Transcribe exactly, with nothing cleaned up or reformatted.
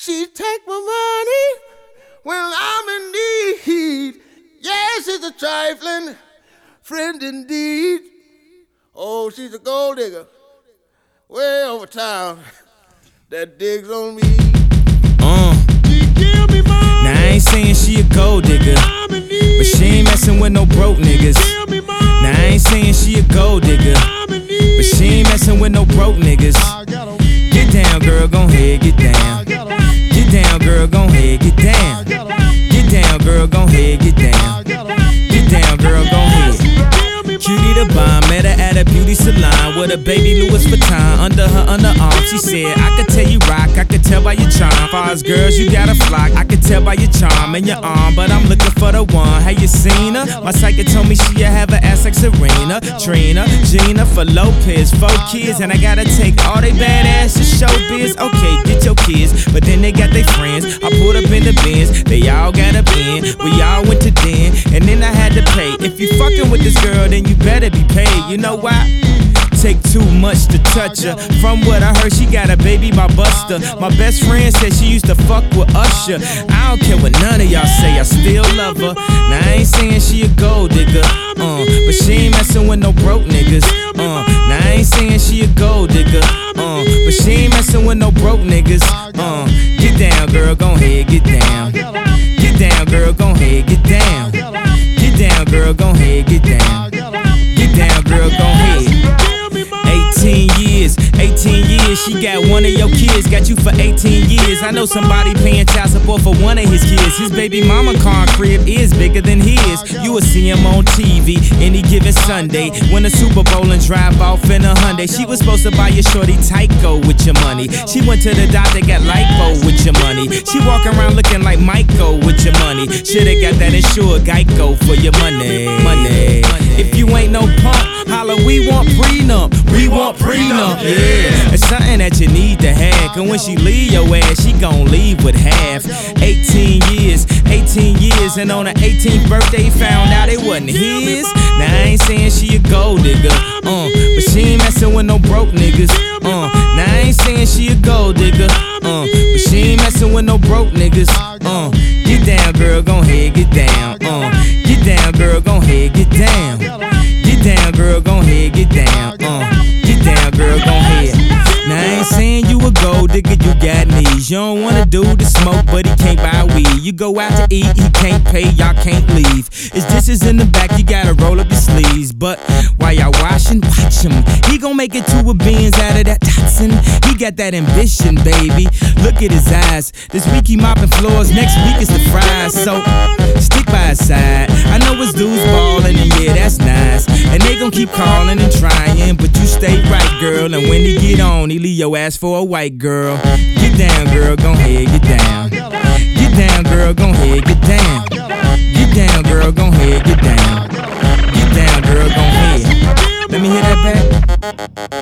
She take my money when I'm in need. Yes, she's a trifling friend indeed. Oh, she's a gold digger way over town that digs on me. Uh. She give me money. Now I ain't saying she a gold digger, but she ain't messing with no broke niggas. Now I ain't saying she a gold digger, but she ain't messing with no broke niggas. Get down, girl, gon' head, get down. Get down, girl, gon' head, get down. Get down, girl, gon' head, get down. Get down, girl, gon' head. Cutie the bomb, met her at a beauty salon with a baby Louis Vuitton under her underarm. She said, I could tell you rock, I could tell by your charm. Far as girls, you got a flock, I could tell by your charm and your arm. But I'm looking for the one, have you seen her? My psychic told me she'll have an ass like Serena, Trina, Gina, for Lopez, four kids. And I gotta take all they badass to showbiz. Okay, get your kids, but then they got their friends. I pulled up in the Benz, they all got a pen. We all went to den, and then I had to pay. If you fucking with this girl, then you better be paid. You know why? Take too much to touch her. From what I heard, she got a baby by Buster. My best friend said she used to fuck with Usher. I don't care what none of y'all say, I still love her. Now I ain't saying she a gold digger, uh, but she ain't messing with no broke niggas. Uh, now I ain't saying she a gold digger, uh, but she ain't messing with no broke niggas. Uh, get down, girl, gon' head, get down. Get down, girl, gon' head, get down. Get down, girl, gon' head, get down. Get down, girl, gon' head. eighteen years, eighteen years, she got one of your kids, got you for eighteen years. I know somebody paying child support for one of his kids. His baby mama car crib is bigger than his. You will see him on T V any given Sunday. Win a Super Bowl and drive off in a Hyundai. She was supposed to buy your shorty Tyco with your money. She went to the doctor, got lipo with your money. She walk around looking like Michael with your money. Shoulda got that insured Geico for your money. Money. If you ain't no punk, holla, we want prenup. We want prenup, yeah. It's something that you need to have, cause when she leave your ass, she gon' leave with half. eighteen years, eighteen years, and on her eighteenth birthday, found out it wasn't his. Now I ain't saying she a gold digger, uh, but she ain't messing with no broke niggas. Uh, now I ain't saying she a gold digger, uh, but she ain't messing with no broke niggas. Uh, get down, girl, gon' head, get down. Uh, get down, girl, gon' head, get down. Get down, girl, gon' head, get down. Uh, get down, girl, gon' head. Now I ain't saying you a gold digger, you got knees. You don't wanna do the smoke, but he can't buy weed. You go out to eat, he can't pay, y'all can't leave. His dishes in the back, you gotta roll up your sleeves. But while y'all washing, watch him. He gon' make it two of beans out of that Datsun. He got that ambition, baby. Look at his eyes. This week he mopping floors, next week is the fries. So stick by his side. I know his dudes ballin', and yeah, that's nice. And they gon' keep calling and trying, but you stay right, girl. And when he get on, he leave your ass for a white girl. Get down, girl, gon' head, get down. Get down, girl, gon' head, get down. Get down, girl, gon' head, get down. Get down, girl, gon' head. Let me hear that back.